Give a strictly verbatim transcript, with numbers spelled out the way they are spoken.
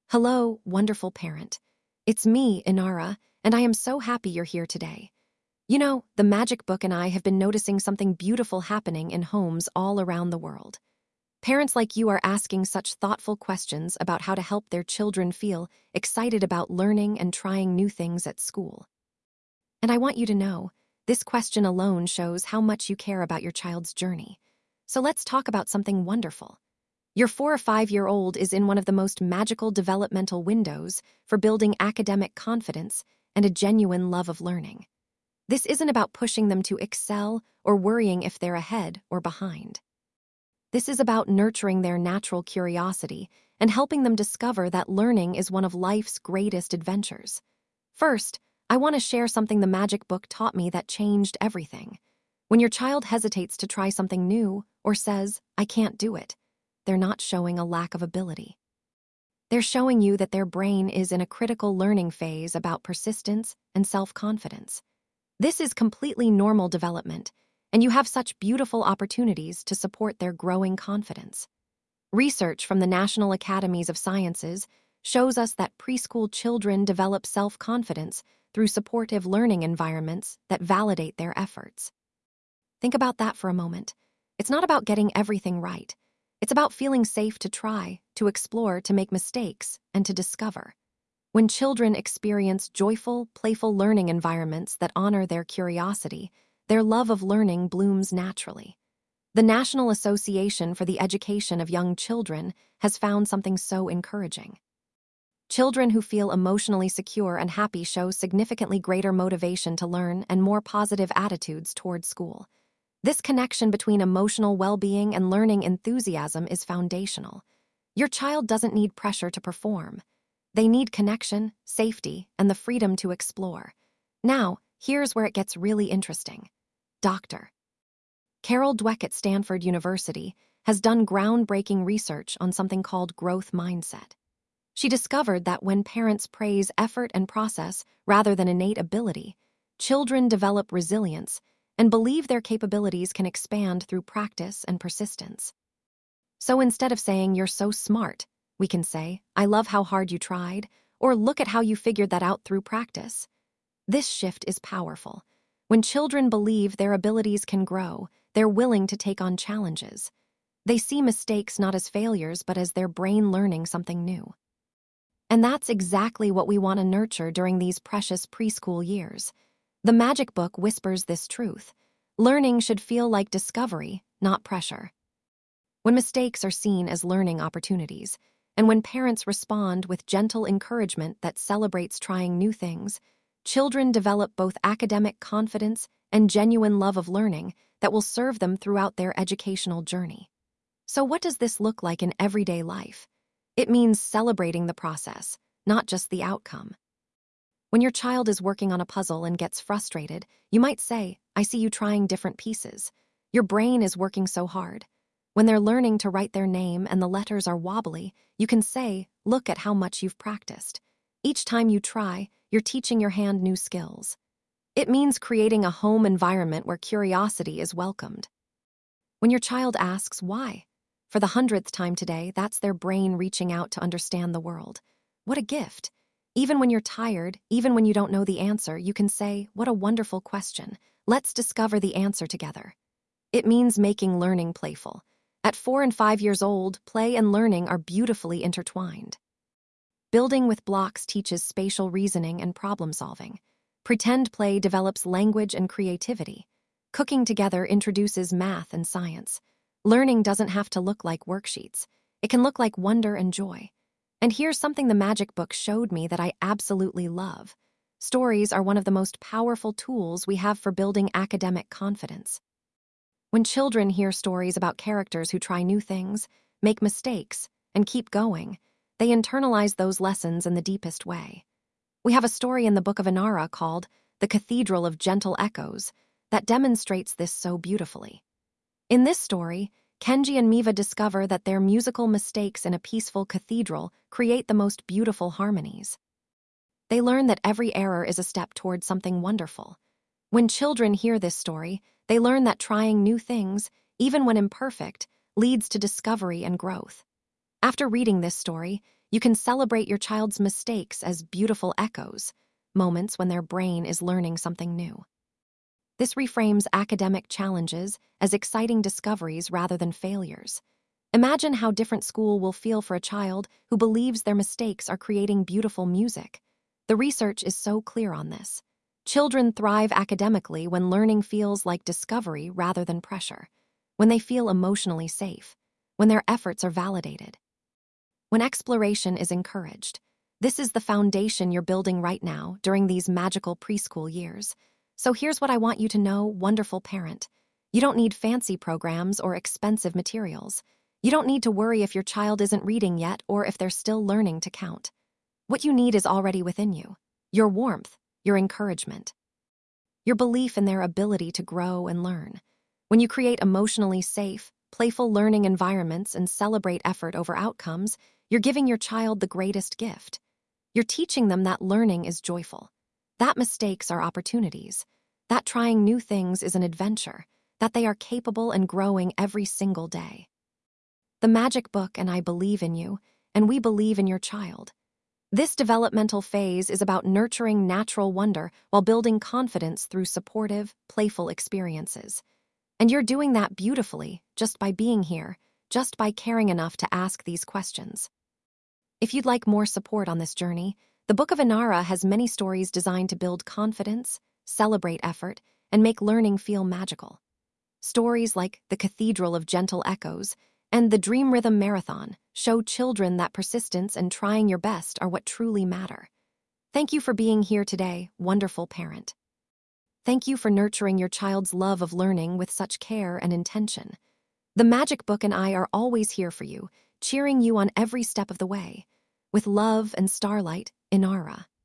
Hello, wonderful parent. It's me, Inara, and I am so happy you're here today. You know, the Magic Book and I have been noticing something beautiful happening in homes all around the world. Parents like you are asking such thoughtful questions about how to help their children feel excited about learning and trying new things at school. And I want you to know, this question alone shows how much you care about your child's journey. So let's talk about something wonderful. Your four or five-year-old is in one of the most magical developmental windows for building academic confidence and a genuine love of learning. This isn't about pushing them to excel or worrying if they're ahead or behind. This is about nurturing their natural curiosity and helping them discover that learning is one of life's greatest adventures. First, I want to share something the Magic Book taught me that changed everything. When your child hesitates to try something new or says, "I can't do it," they're not showing a lack of ability. They're showing you that their brain is in a critical learning phase about persistence and self-confidence. This is completely normal development, and you have such beautiful opportunities to support their growing confidence. Research from the National Academies of Sciences shows us that preschool children develop self-confidence through supportive learning environments that validate their efforts. Think about that for a moment. It's not about getting everything right. It's about feeling safe to try, to explore, to make mistakes, and to discover. When children experience joyful, playful learning environments that honor their curiosity, their love of learning blooms naturally. The National Association for the Education of Young Children has found something so encouraging. Children who feel emotionally secure and happy show significantly greater motivation to learn and more positive attitudes toward school. This connection between emotional well-being and learning enthusiasm is foundational. Your child doesn't need pressure to perform. They need connection, safety, and the freedom to explore. Now, here's where it gets really interesting. Doctor Carol Dweck at Stanford University has done groundbreaking research on something called growth mindset. She discovered that when parents praise effort and process rather than innate ability, children develop resilience and believe their capabilities can expand through practice and persistence. So instead of saying, "You're so smart," we can say, "I love how hard you tried," or "Look at how you figured that out through practice." This shift is powerful. When children believe their abilities can grow, they're willing to take on challenges. They see mistakes not as failures, but as their brain learning something new. And that's exactly what we want to nurture during these precious preschool years. The Magic Book whispers this truth. Learning should feel like discovery, not pressure. When mistakes are seen as learning opportunities, and when parents respond with gentle encouragement that celebrates trying new things, children develop both academic confidence and genuine love of learning that will serve them throughout their educational journey. So what does this look like in everyday life? It means celebrating the process, not just the outcome. When your child is working on a puzzle and gets frustrated, you might say, "I see you trying different pieces. Your brain is working so hard." When they're learning to write their name and the letters are wobbly, you can say, "Look at how much you've practiced." Each time you try, you're teaching your hand new skills. It means creating a home environment where curiosity is welcomed. When your child asks why, for the hundredth time today, that's their brain reaching out to understand the world. What a gift. Even when you're tired, even when you don't know the answer, you can say, "What a wonderful question. Let's discover the answer together." It means making learning playful. At four and five years old, play and learning are beautifully intertwined. Building with blocks teaches spatial reasoning and problem solving. Pretend play develops language and creativity. Cooking together introduces math and science. Learning doesn't have to look like worksheets. It can look like wonder and joy. And here's something the Magic Book showed me that I absolutely love. Stories are one of the most powerful tools we have for building academic confidence. When children hear stories about characters who try new things, make mistakes, and keep going, they internalize those lessons in the deepest way. We have a story in the Book of Inara called The Cathedral of Gentle Echoes that demonstrates this so beautifully. In this story, Kenji and Miva discover that their musical mistakes in a peaceful cathedral create the most beautiful harmonies. They learn that every error is a step toward something wonderful. When children hear this story, they learn that trying new things, even when imperfect, leads to discovery and growth. After reading this story, You can celebrate your child's mistakes as beautiful echoes, moments when their brain is learning something new. This reframes academic challenges as exciting discoveries rather than failures. Imagine how different school will feel for a child who believes their mistakes are creating beautiful music. The research is so clear on this. Children thrive academically when learning feels like discovery rather than pressure, when they feel emotionally safe, when their efforts are validated, when exploration is encouraged. This is the foundation you're building right now during these magical preschool years. So here's what I want you to know, wonderful parent. You don't need fancy programs or expensive materials. You don't need to worry if your child isn't reading yet or if they're still learning to count. What you need is already within you. Your warmth, your encouragement, your belief in their ability to grow and learn. When you create emotionally safe, playful learning environments and celebrate effort over outcomes, you're giving your child the greatest gift. You're teaching them that learning is joyful, that mistakes are opportunities, that trying new things is an adventure, that they are capable and growing every single day. The Magic Book and I believe in you, and we believe in your child. This developmental phase is about nurturing natural wonder while building confidence through supportive, playful experiences. And you're doing that beautifully just by being here, just by caring enough to ask these questions. If you'd like more support on this journey, the Book of Inara has many stories designed to build confidence, celebrate effort, and make learning feel magical. Stories like The Cathedral of Gentle Echoes and The Dream Rhythm Marathon show children that persistence and trying your best are what truly matter. Thank you for being here today, wonderful parent. Thank you for nurturing your child's love of learning with such care and intention. The Magic Book and I are always here for you, cheering you on every step of the way. With love and starlight, Inara.